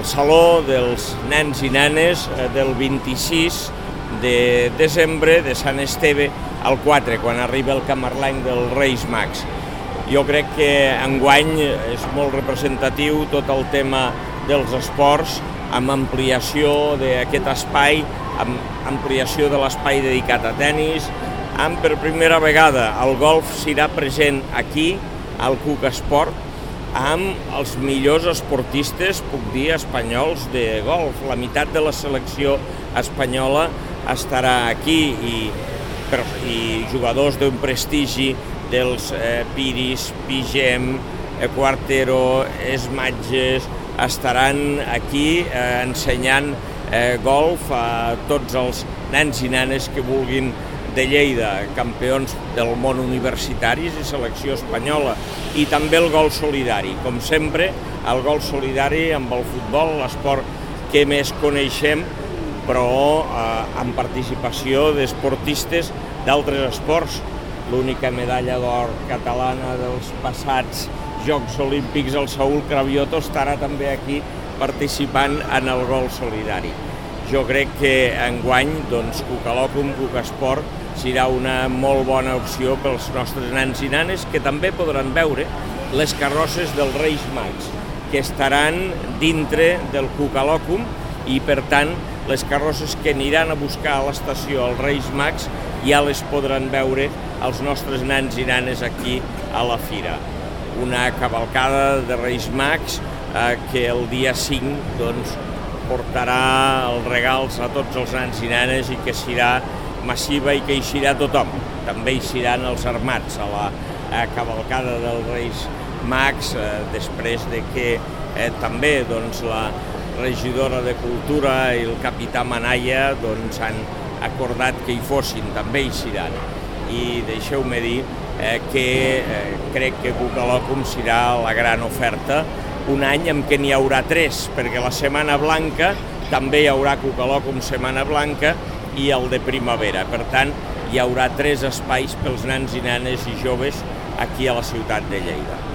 Saló dels nens i nenes del 26 de desembre de Sant Esteve al 4, quan arriba el camarlenc dels Reis Mags. Jo crec que enguany és molt representatiu tot el tema dels esports, amb ampliació d'aquest espai, amb ampliació de l'espai dedicat a tennis, amb per primera vegada el golf serà present aquí, al Cuca Esport, amb els millors esportistes, puc dir, espanyols de golf. La meitat de la selecció espanyola estarà aquí i jugadors d'un prestigi dels Piris, Pigem, Quartero, Esmatges, estaran aquí ensenyant golf a tots els nens i nenes que vulguin de Lleida, campions del món universitaris i selecció espanyola, i també el golf solidari. Com sempre, el golf solidari amb el futbol, l'esport que més coneixem, però amb participació d'esportistes d'altres esports. L'única medalla d'or catalana dels passats Jocs Olímpics, el Saúl Cravioto, estarà també aquí participant en el golf solidari. Jo crec que enguany Cucalòcum, Cuca Esport, serà una molt bona opció pels nostres nens i nenes, que també podran veure les carrosses dels Reis Mags, que estaran dintre del Cucalòcum, i per tant les carrosses que aniran a buscar a l'estació els Reis Mags ja les podran veure els nostres nens i nenes aquí a la fira. Una cavalcada de Reis Mags que el dia 5 portarà els regals a tots els nens i nenes i que serà massiva i que hi serà tothom. També hi seran els armats a la cavalcada dels Reis Mags, després de que també la regidora de Cultura i el capità Manalla han acordat que hi fossin, també hi seran. I deixeu-me dir que crec que Cucalòcum serà la gran oferta, un any en què n'hi haurà 3, perquè la Setmana Blanca també hi haurà Cucalòcum Setmana Blanca i el de primavera. Per tant, hi haurà 3 espais pels nens i nenes i joves aquí a la ciutat de Lleida.